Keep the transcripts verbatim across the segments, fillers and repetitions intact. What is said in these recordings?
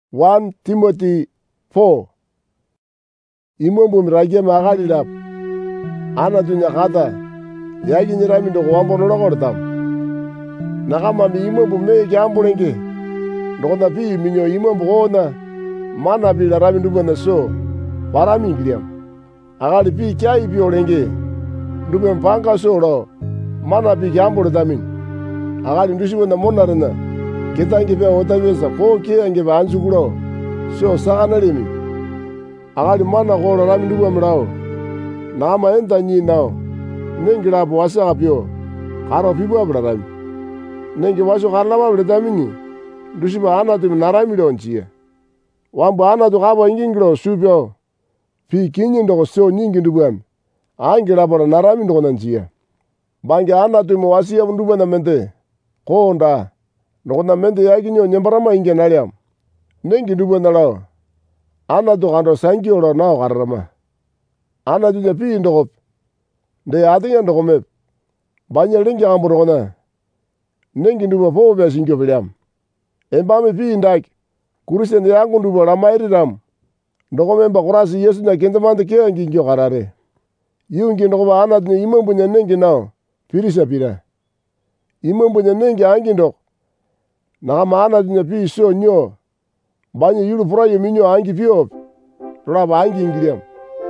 First Timothy four. Imombo mirage magalilap. Ana dunya kata. Yagi nyirami ndo wambo nologordam. Nakama mi imombo me gyambulenge. Ndokona pi minyo imombo gona. Mana bi larami ndubo na so. Parami ngiriam. Agali pi kyai bi olenge. Ndube mpanga so ro. Mana bi gyambule damin. Agali ndushibo na monarena. Ketangi pe otavesa ko ke ange banzuguro. So sagana lemi. Agali mana ko larami ndubo mrao. Nama enta nyi nao. Nengira bo wasa apyo. Karo pibo abradami. Nengi waso karlama abradamini. Ndushiba ana tu narami donchie. Wambo ana tu kaba ingingiro supyo. Pi kinyi ndoko so nyingi ndubuam. Angira bora narami ndoko nanchie. Bangi ana tu mo wasi abu ndubu na mente. Ko onda. Ndoko na mente yaki nyo nyembarama inge naliam. Nengi ndubu na lao. Ana tu kando sangi oro nao karama. Ana tu nyapi ndoko. Nde adinga ndoko mep. Banya lingi ambu ndoko na. Nengi ndubu po bia singyo piliam. Embame pi indak. Kurisen de yangu ndubu ramairi ram. Ndoko memba kurasi Yesu na kendamante kea ngi ngyo karare. Yungi ndoko ba ana tu imambu nya nengi nao. Pirisa pira. Imambu nya nengi angi ndoko. Nakama ana tu nyapi so nyo. Banya yulu purayo minyo angi piop. Raba angi ingiriam.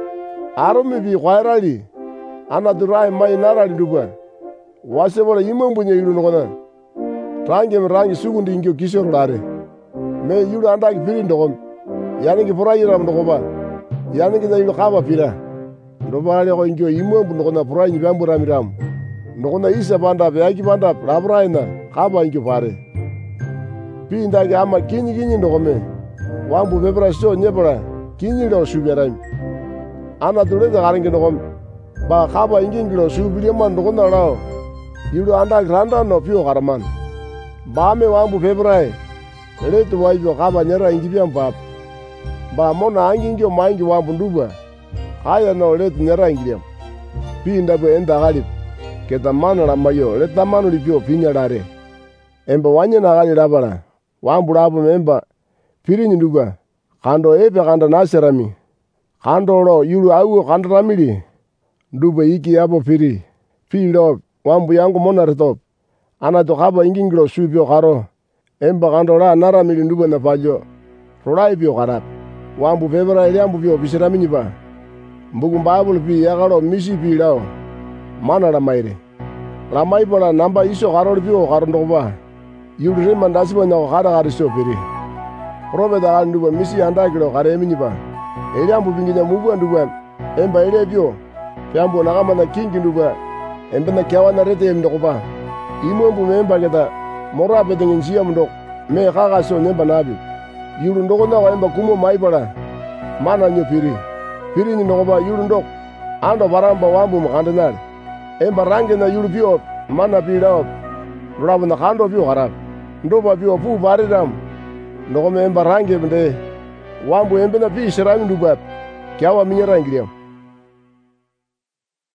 Arome bi kwairali. Ana tu rai mai narali ndubu. Wase bola imambu nya yulu ndoko. Rangi mrangi sugundi ingyo kishoro lare. Me yulu andaki piri ndoko. Yaniki purayo ram ndoko ba. Yaniki na yulu kaba pira. Ndoko hali ko ingyo imambu ndoko na purayo nyibambu rami ram. Ndoko na isa banda pe yaki banda laburayo na kaba ingyo pare. Pi indaki ama kinyi kinyi ndoko me. Wambu pepera so nyepera. Kinyi ndoko subia rami. Ana tuleza karingi ndoko. Ba kaba ingi ngilo subia man ndoko na lao. Yulu andaki randa no pio karaman. Bame wambu pepera. Letu waijo kaba nyera ingi piam pap. Ba mona angi ingyo maingi wambu nduba. Kaya no letu nyera ingiriam. Pi indabu enda galip. Keta mano la mayo. Leta mano li pio pinya dare. Emba wanya na gali labara. Wambu labu memba. Piri nduba. Kando epe kanda naserami. Kando lo yulu awu kanda ramili. Nduba iki yabo piri. Pi lo wambu yangu mona retop. Ana to kaba ingi ngilo supio karo. Emba kando la naramili nduba na pajo. Rorai pio karap. Wambu pepera iliambu pio pisirami nipa. Mbugu mbabulu pi yakaro misi pi lao. Mana la maire. La maipola namba iso karo pio karo ndoba. Yulu rima ndasipo nyako kada kari so piri. Robe da kari nduba misi andakilo kare emi nipa. Iliambu pinginya mubu nduba. Emba ile pio. Piambu nakama na kingi nduba. Emba na kiawa na rete emi ndoba. Imombu memba kita. Mora petengin siya mdok. Me kaka so nemba nabi. Yulu ndoko na emba kumo maipola. Mana nyo piri. Piri ni ndoba yulu ndok. Ando baramba wambu mkandenari. Emba rangi na yulu pio. Mana pila. Rabu na kando pio harap. Ndoba pio pu baridam. Ndoko me emba rangi mde. Wambu embe na pi shirami ndubab. Kiawa minya rangiriam.